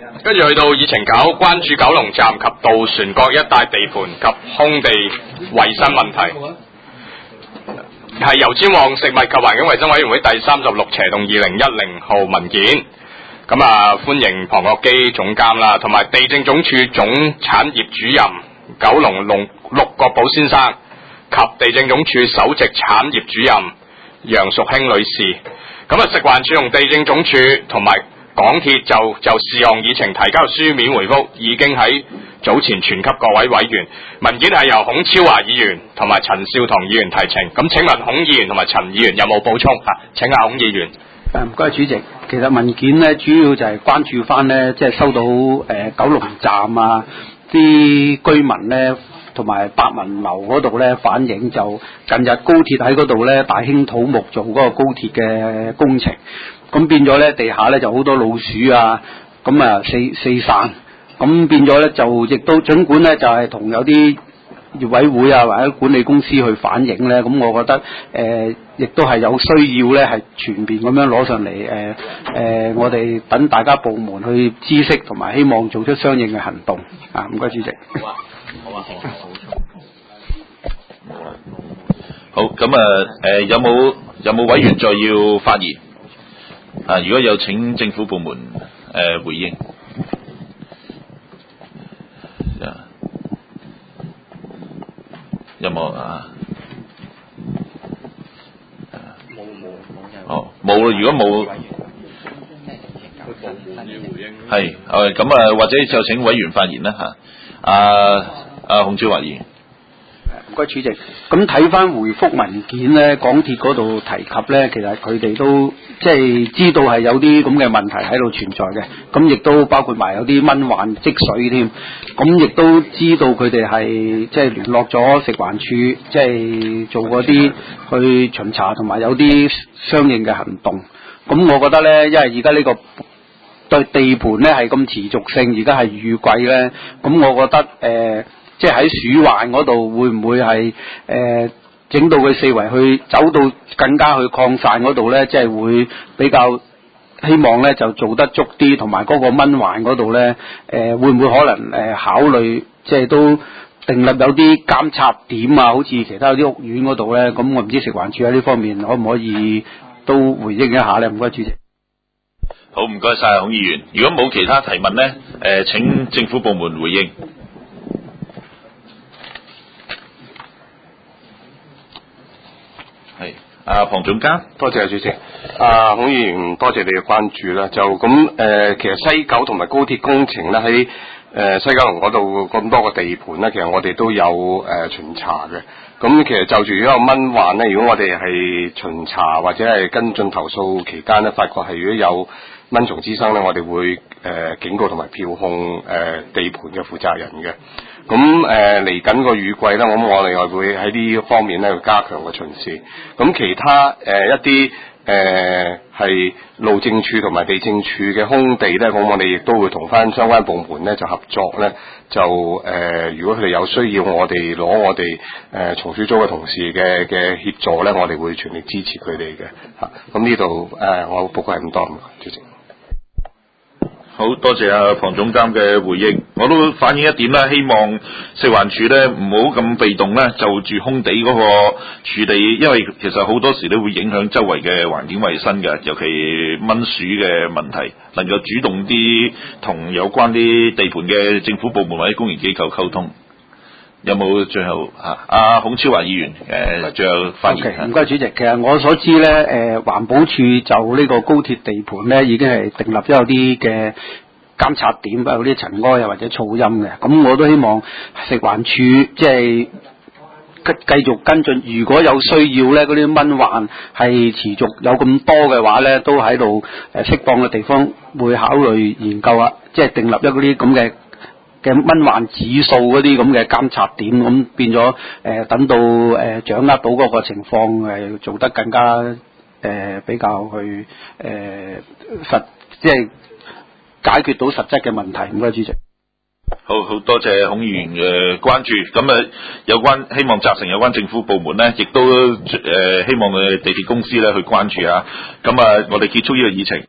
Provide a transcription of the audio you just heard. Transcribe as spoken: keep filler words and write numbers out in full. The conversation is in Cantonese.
跟住去到議程九，關注九龍站及渡船角一帶地盤及空地衛生問題，係由前往食物及環境衛生委員會第三十六斜洞二零一零號文件。咁啊，歡迎龐國基總監啦，同埋地政總署總產業主任九龍龍陸國寶先生及地政總署首席產業主任楊淑卿女士。咁啊，食環署同地政總署同埋港鐵就就事項議程提交書面回覆，已經喺早前傳給各位委員。文件係由孔超華議員同埋陳少棠議員提呈。咁請問孔議員同埋陳議員有冇補充啊？請下孔議員。 誒，唔該主席。其實文件咧主要就係關注翻咧，即係收到誒、呃、九龍站啊啲居民咧同埋百文樓嗰度咧反映，就近日高鐵喺嗰度咧大興土木做嗰個高鐵嘅工程。咁變咗咧，地下咧就好多老鼠啊，咁啊四四散，咁變咗咧就亦都儘管咧就係、是、同有啲業委會啊或者管理公司去反映咧，咁我覺得誒亦、呃、都係有需要咧係全面咁樣攞上嚟誒誒，我哋等大家部門去知悉同埋希望做出相應嘅行動啊！唔該主席。 好啊，好啊，好啊，好啊。好，咁啊誒有冇有冇委員再要發言？啊！如果有請政府部門誒、呃、回應，有冇啊？冇冇冇哦，冇啦！如果冇，係誒咁啊，或者就請委員發言啦嚇。阿阿孔超華議員。 唔該主席，咁睇翻回覆文件咧，港鐵嗰度提及咧，其實佢哋都即係知道係有啲咁嘅問題喺度存在嘅，咁亦都包括埋有啲蚊患積水添，咁亦都知道佢哋係即係聯絡咗食環署，即係做嗰啲去巡查同埋有啲相應嘅行動。咁我覺得咧，因為而家呢個對地盤咧係咁持續性，而家係雨季咧，咁我覺得誒。呃即係喺鼠患嗰度，會唔會係誒整到佢四圍去走到更加去擴散嗰度咧？即係會比較希望咧就做得足啲，同埋嗰個蚊患嗰度咧誒會唔會可能誒、呃、考慮即係都訂立有啲監察點啊？好似其他啲屋苑嗰度咧，咁我唔知食環署喺呢方面可唔可以都回應一下咧？唔該主席。 好，唔該晒孔議員。如果冇其他提問咧，誒、呃、請政府部門回應。係，阿龐總監， 多謝主席。啊，孔議員，多謝你嘅關注啦。就咁誒、呃，其實西九同埋高鐵工程咧，喺誒西九龍嗰度咁多個地盤咧，其實我哋都有誒、呃、巡查嘅。咁其實就住如果有蚊患咧，如果我哋係巡查或者係跟進投訴期間咧，發覺係如果有蚊蟲滋生咧，我哋會誒、呃、警告同埋票控誒、呃、地盤嘅負責人嘅。咁誒嚟緊個雨季咧，我諗我哋會喺呢方面咧去加強個巡視。咁其他誒、呃、一啲誒係路政署同埋地政署嘅空地咧，咁我哋亦都會同翻相關部門咧就合作咧，就誒、呃、如果佢哋有需要我哋攞我哋誒從屬組嘅同事嘅嘅協助咧，我哋會全力支持佢哋嘅嚇。咁呢度誒我報告係咁多，主席。 好多謝阿龐總監嘅回應，我都反映一點啦，希望食環署咧唔好咁被動咧，就住空地嗰個處理，因為其實好多時都會影響周圍嘅環境衛生嘅，尤其蚊鼠嘅問題，能夠主動啲同有關啲地盤嘅政府部門或者公營機構溝通。有冇最後啊？阿孔超華議員誒，最後發言。 唔該主席，其實我所知咧，誒、呃、環保署就呢個高鐵地盤咧，已經係訂立咗有啲嘅監察點，有啲塵埃啊或者噪音嘅。咁我都希望食環署即係繼繼續跟進，如果有需要咧，嗰啲蚊患係持續有咁多嘅話咧，都喺度誒適當嘅地方會考慮研究啊，即係訂立一嗰啲咁嘅。嘅蚊患指數嗰啲咁嘅監察點，咁變咗誒、呃、等到誒、呃、掌握到嗰個情況，誒、呃、做得更加誒、呃、比較去誒、呃、實，即係解決到實質嘅問題。唔該，主席。 好好多謝孔議員嘅關注，咁啊有關希望集成有關政府部門咧，亦都誒、呃、希望佢哋地鐵公司咧去關注下。咁啊，我哋結束呢個議程。